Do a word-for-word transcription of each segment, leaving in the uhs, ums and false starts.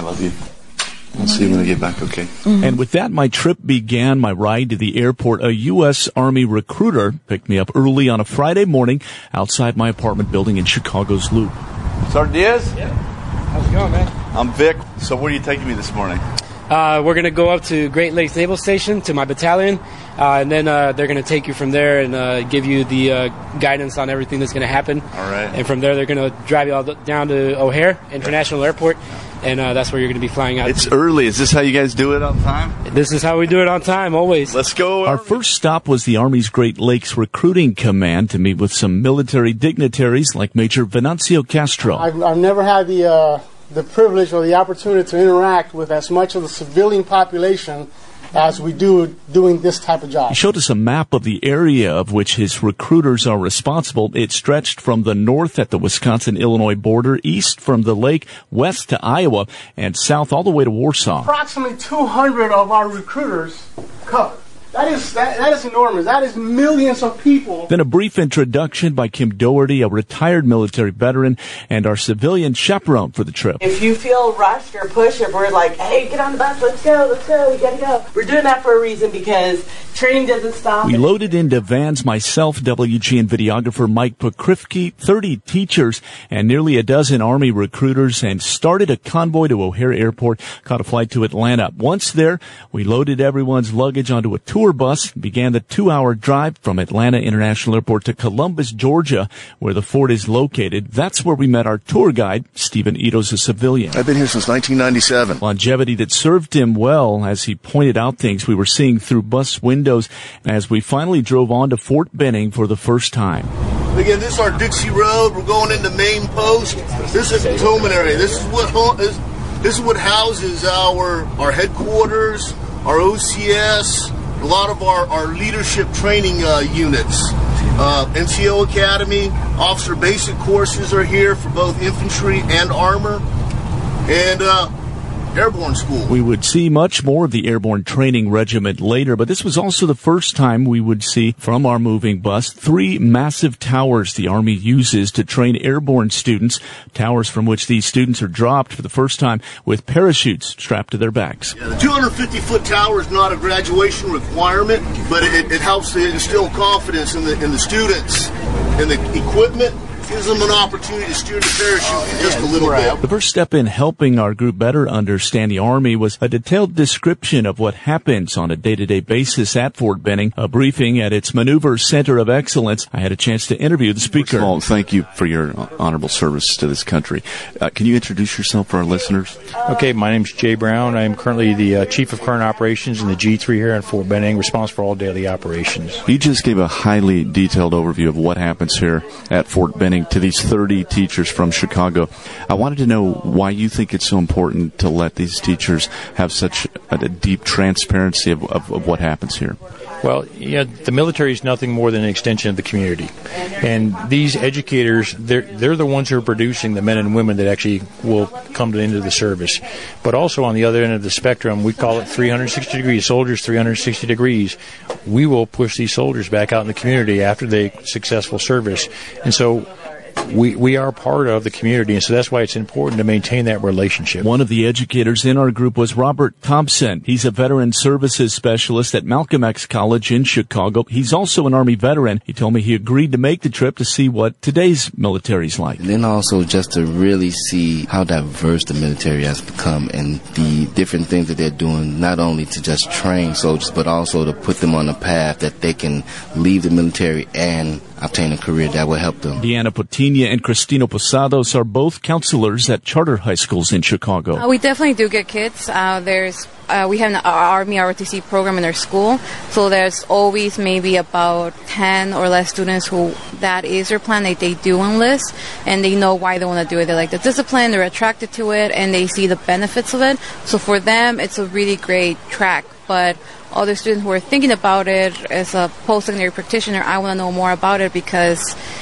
love you. I'll see you when I get back, okay? Mm-hmm. And with that, my trip began, my ride to the airport. A U S Army recruiter picked me up early on a Friday morning outside my apartment building in Chicago's Loop. Sergeant Diaz? Yeah. How's it going, man? I'm Vic. So where are you taking me this morning? Uh, we're going to go up to Great Lakes Naval Station to my battalion, uh, and then uh, they're going to take you from there and uh, give you the uh, guidance on everything that's going to happen. All right. And from there, they're going to drive you all down to O'Hare International Airport, and uh, that's where you're going to be flying out. It's early. Is this how you guys do it on time? This is how we do it on time, always. Let's go. Our first stop was the Army's Great Lakes Recruiting Command to meet with some military dignitaries like Major Venancio Castro. I've, I've never had the... Uh the privilege or the opportunity to interact with as much of the civilian population as we do doing this type of job. He showed us a map of the area of which his recruiters are responsible. It stretched from the north at the Wisconsin-Illinois border, east from the lake, west to Iowa, and south all the way to Warsaw. Approximately two hundred of our recruiters covered. That is that, that is enormous. That is millions of people. Then a brief introduction by Kim Doherty, a retired military veteran and our civilian chaperone for the trip. If you feel rushed or pushed, if we're like, hey, get on the bus, let's go, let's go, we gotta go. We're doing that for a reason because training doesn't stop. We loaded into vans, myself, W G N videographer Mike Pokrivky, thirty teachers, and nearly a dozen Army recruiters, and started a convoy to O'Hare Airport, caught a flight to Atlanta. Once there, we loaded everyone's luggage onto a tour bus, began the two-hour drive from Atlanta International Airport to Columbus, Georgia, where the fort is located. That's where we met our tour guide, Stephen Ito's a civilian. I've been here since nineteen ninety-seven. Longevity that served him well as he pointed out things we were seeing through bus windows as we finally drove on to Fort Benning for the first time. Again, this is our Dixie Road. We're going into Main Post. This is the cantonment area. This is what this, this is what houses our our headquarters, our O C S, a lot of our, our leadership training uh, units. Uh, N C O Academy, officer basic courses are here for both infantry and armor, and uh, Airborne School. We would see much more of the Airborne Training Regiment later, but this was also the first time we would see from our moving bus three massive towers the Army uses to train airborne students, towers from which these students are dropped for the first time with parachutes strapped to their backs. Yeah, the two hundred fifty foot tower is not a graduation requirement, but it, it helps to instill confidence in the, in the students and the equipment. Gives them an opportunity to steer the parachute just a little bit. The first step in helping our group better understand the Army was a detailed description of what happens on a day-to-day basis at Fort Benning, a briefing at its Maneuver Center of Excellence. I had a chance to interview the speaker. First of all, thank you for your honorable service to this country. Uh, can you introduce yourself for our listeners? Okay, my name's Jay Brown. I'm currently the uh, Chief of Current Operations in the G three here at Fort Benning, responsible for all daily operations. You just gave a highly detailed overview of what happens here at Fort Benning to these thirty teachers from Chicago. I wanted to know why you think it's so important to let these teachers have such a, a deep transparency of, of, of what happens here. Well, yeah, the military is nothing more than an extension of the community. And these educators, they're, they're the ones who are producing the men and women that actually will come to the end of the service. But also on the other end of the spectrum, we call it three hundred sixty degrees, soldiers three hundred sixty degrees. We will push these soldiers back out in the community after the successful service. And so We we are part of the community, and so that's why it's important to maintain that relationship. One of the educators in our group was Robert Thompson. He's a veteran services specialist at Malcolm X College in Chicago. He's also an Army veteran. He told me he agreed to make the trip to see what today's military's like. And then also just to really see how diverse the military has become and the different things that they're doing, not only to just train soldiers, but also to put them on a path that they can leave the military and obtain a career that will help them. Deanna Potina and Cristino Posados are both counselors at charter high schools in Chicago. Uh, we definitely do get kids. Uh, there's uh, we have an Army R O T C program in our school, so there's always maybe about ten or less students who that is their plan. They, they do enlist, and they know why they want to do it. They like the discipline, they're attracted to it, and they see the benefits of it. So for them, it's a really great track. But other students who are thinking about it as a post-secondary practitioner, I want to know more about it, because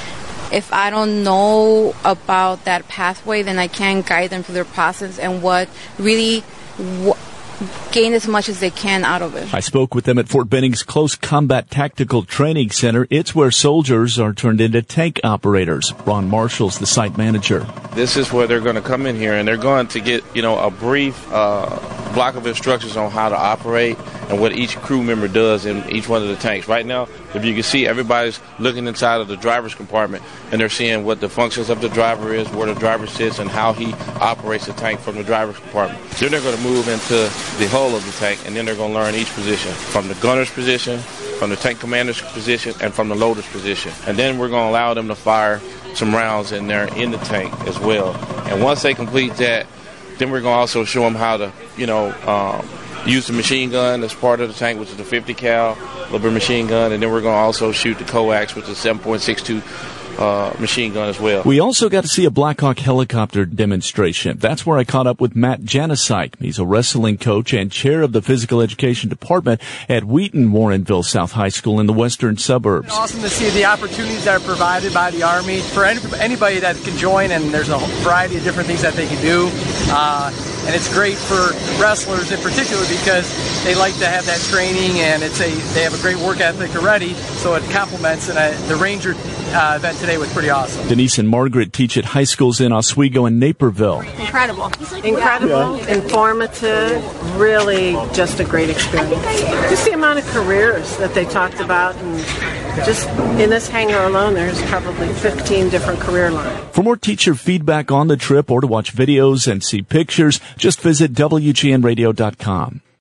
if I don't know about that pathway, then I can't guide them through their process and what really wh- gain as much as they can out of it. I spoke with them at Fort Benning's Close Combat Tactical Training Center. It's where soldiers are turned into tank operators. Ron Marshall's the site manager. This is where they're going to come in here, and they're going to get, you know, a brief uh, block of instructions on how to operate and what each crew member does in each one of the tanks. Right now, if you can see, everybody's looking inside of the driver's compartment, and they're seeing what the functions of the driver is, where the driver sits, and how he operates the tank from the driver's compartment. Then they're going to move into the hull of the tank, and then they're going to learn each position, from the gunner's position, from the tank commander's position, and from the loader's position. And then we're going to allow them to fire some rounds in there in the tank as well. And once they complete that, then we're going to also show them how to, you know, um, use the machine gun as part of the tank, which is the fifty cal Liber machine gun, and then we're going to also shoot the coax, which is seven point six two uh, machine gun as well. We also got to see a Black Hawk helicopter demonstration. That's where I caught up with Matt Janasik. He's a wrestling coach and chair of the physical education department at Wheaton Warrenville South High School in the western suburbs. It's awesome to see the opportunities that are provided by the Army for any, anybody that can join, and there's a variety of different things that they can do. Uh, and it's great for wrestlers in particular because they like to have that training, and it's a they have a great work ethic already, so it complements. And uh, the Ranger uh, event today was pretty awesome. Denise and Margaret teach at high schools in Oswego and Naperville. Incredible. Incredible, yeah. Informative, really just a great experience. Just the amount of careers that they talked about, and just in this hangar alone, there's probably fifteen different career lines. For more teacher feedback on the trip or to watch videos and see pictures, just visit W G N radio dot com.